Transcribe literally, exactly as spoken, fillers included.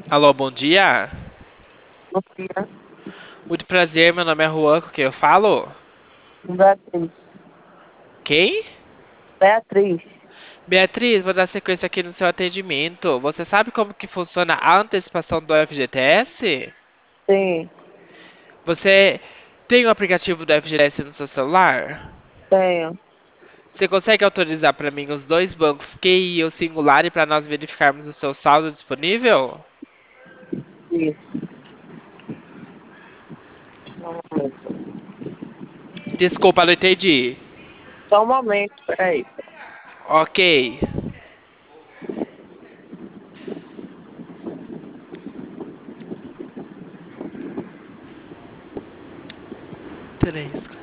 Alô, bom dia. Sofia, Muito prazer, meu nome é Juan, com quem eu falo? Beatriz. Quem? Beatriz, Beatriz, vou dar sequência aqui no seu atendimento. Você sabe como que funciona a antecipação do F G T S? sim, Você tem o aplicativo do F G T S no seu celular? tenho. Você consegue autorizar para mim os dois bancos Q I e o Singular para nós verificarmos o seu saldo disponível? Isso. Só um momento. Desculpa, não entendi. Só um momento, peraí. Ok. Três.